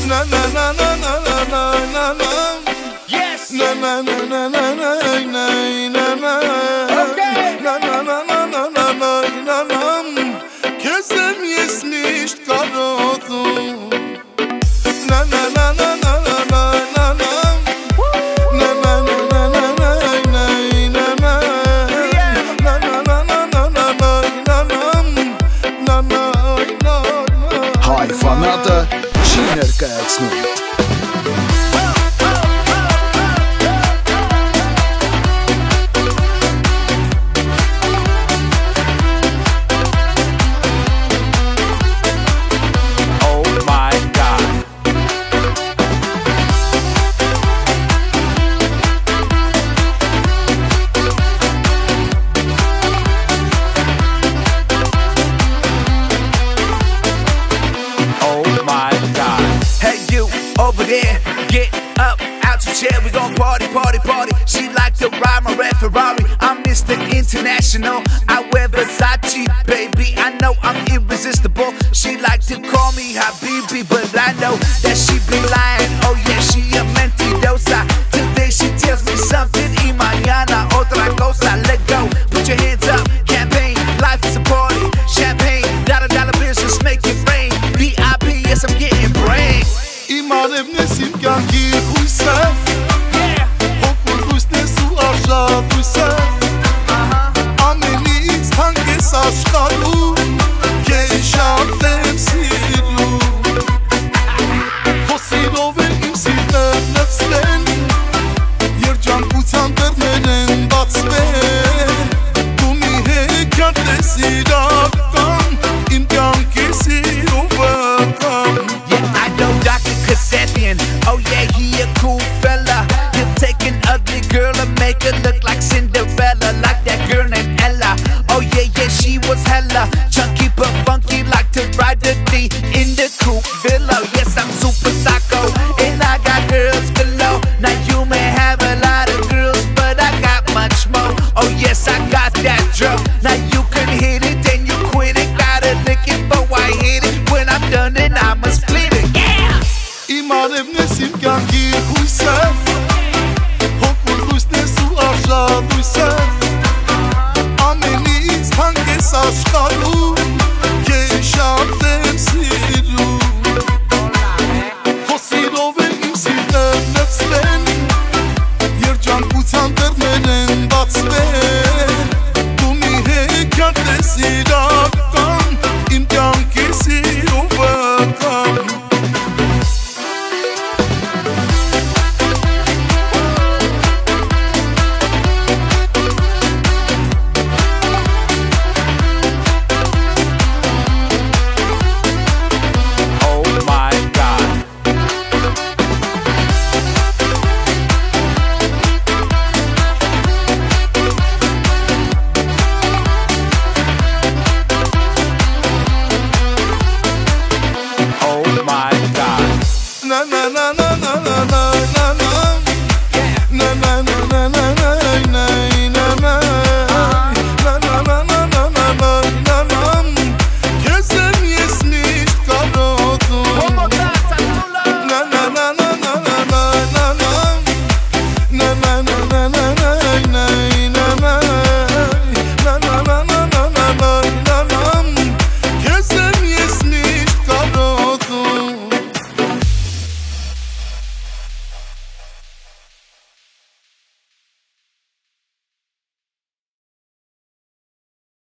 Na na na na na na na na na. Yes. Na na na na na na na na na. Okay. Na na na na na na na na na. Kezem yesmiş karadın. Na na na na na na na na na. Na na na na na na na na na. Na na na na na na na na na. Na na na. Հայ-ֆանատը չի ներկայացնում over there, get up, out your chair, we gon' party, party, party. She like to ride my red Ferrari, I'm Mr. International, I wear Versace, baby, I know I'm irresistible. She like to call me Habibi, but I know that she be lying. Oh yeah, she a mentirosa. Today she tells me something, y mañana otra cosa. Let go, put your hands up, campaign, life is a party. Champagne, dollar bills, just make it rain. B.I.B. yes, I'm getting brain. Իմանևնես իմ կյանքի հույսը Հոգուր հույսնես ու արժավ հույսը Ամենից թանկ ես աշխարհում Քեզ շատ եմ սիրում Քո սիրով է իմ սիրտը լցվել Երջանկության դռներ են բացվել Դու մի հեքիաթ ես իրական Իմ կյանքի սիրողական Kasabian, oh yeah, he a cool fella. He'll take an ugly girl and make her look like Cinderella, like that girl named Ella. Oh yeah, yeah, she was hella chunky.